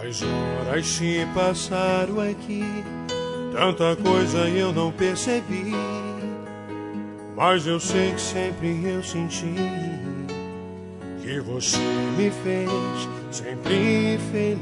As horas se passaram aqui, tanta coisa eu não percebi, mas eu sei que sempre eu senti que você me fez sempre feliz,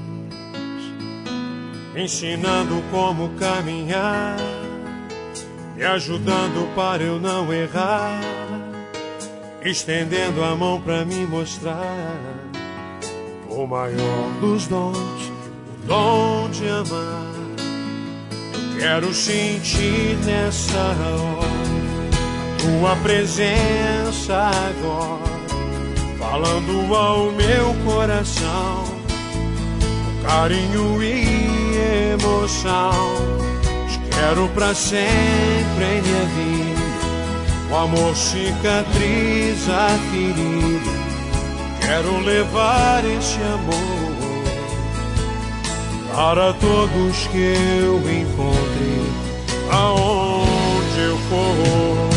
me ensinando como caminhar, me ajudando para eu não errar, estendendo a mão para me mostrar o maior dos dons, o dom de amar. Eu quero sentir nessa hora tua presença agora, falando ao meu coração, com carinho e emoção. Te quero pra sempre em minha vida, o amor cicatriza a ferida. Quero levar esse amor para todos que eu encontre, aonde eu for.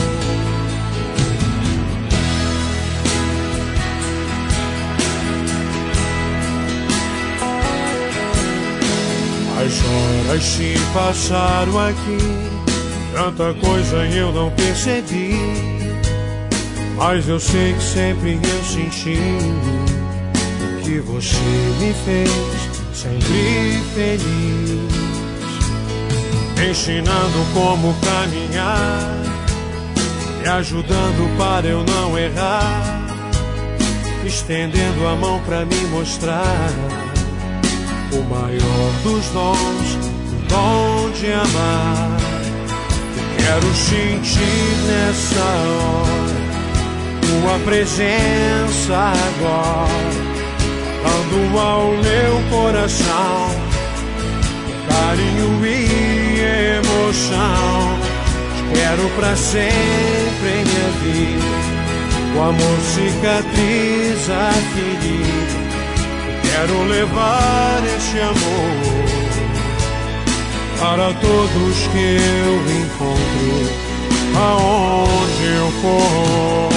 As horas se passaram aqui, tanta coisa eu não percebi, mas eu sei que sempre eu senti que você me fez sempre feliz, me ensinando como caminhar, me ajudando para eu não errar, estendendo a mão para me mostrar o maior dos dons, o dom de amar. Eu quero sentir nessa hora tua presença agora, falando ao meu coração, com carinho e emoção. Te quero pra sempre em minha vida, o amor cicatriza a ferida. Quero levar esse amor para todos que eu encontre, aonde eu for.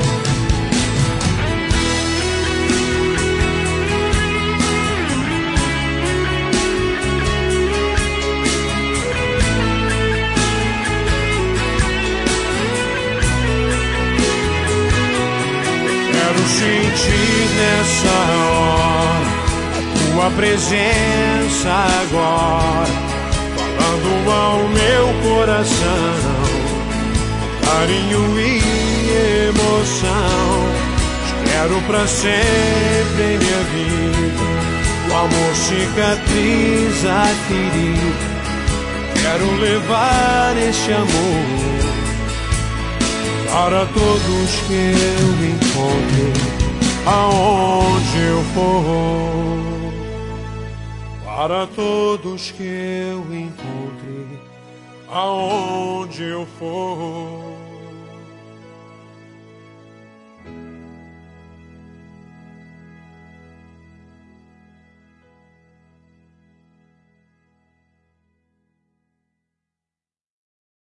Quero sentir nessa hora a tua presença agora, falando ao meu coração, carinho e emoção. Te quero pra sempre em minha vida, o amor cicatriza a ferida. Quero levar esse amor para todos que eu encontre, aonde eu for. Para todos que eu encontre, aonde eu for.